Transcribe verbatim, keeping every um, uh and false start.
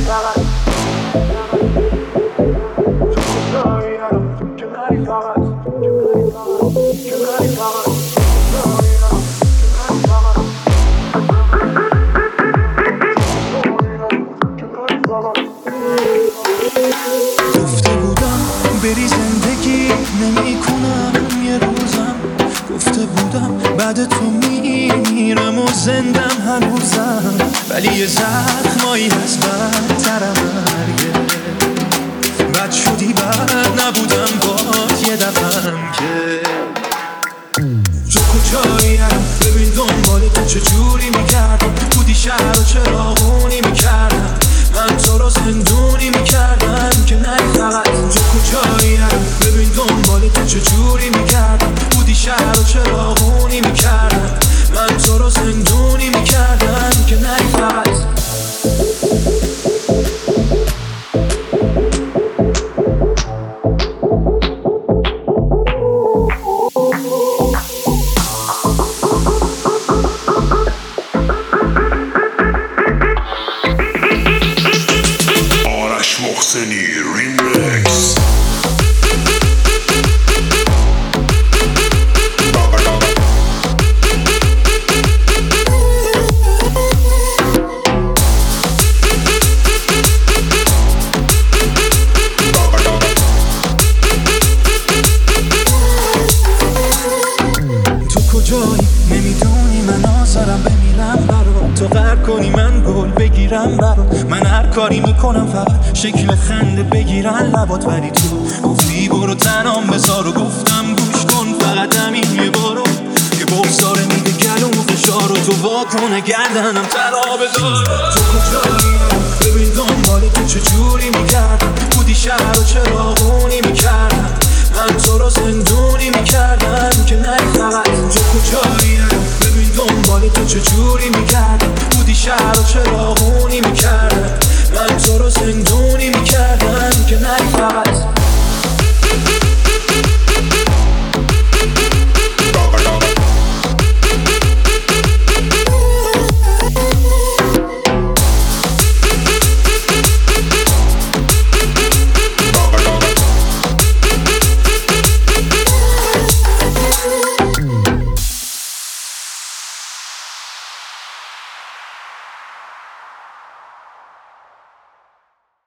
گفته بودم بری زندگی نمی کنم یه روزم، گفته بودم بعد تو میمیرم و زندم هنوزم، ولی یه زخمایی هست بدتر مرگه. بد شدی بد نبودم باد یه دفعم که تو کجایی نرم ببین دنبال تو چجوری میکردم، بودی شهر و چراغونی میکردم، من تو رو زندونی میکردم که نری فقط. تو کجایی نرم ببین دنبال تو چجوری میکردم، بودی شهر و چراغونی میکردم، من تو رو زندونی میکردم که نری فقط. محسنی ریمیکس. تو کجایی نمیدونی من آزارم بمیرم برات، تو غرق کنی من گل بگیرم برات، من هر کاری میکنم فقط شکل خنده بگیرن لبات، ولی تو گفتی برو تنام بذار و گفتم گوش کن فقط همین یه بارو، که بغضاره میده گلوم و فشار و تو واکنه گردنم طلا بذار. تو کجایی ببین دنبال تو چجوری میکردم، بودی شهر و چراغونی میکردم، من تو رو زندونی میکردم که نری فقط. تو کجایی ببین دنبال تو چجوری میکردم،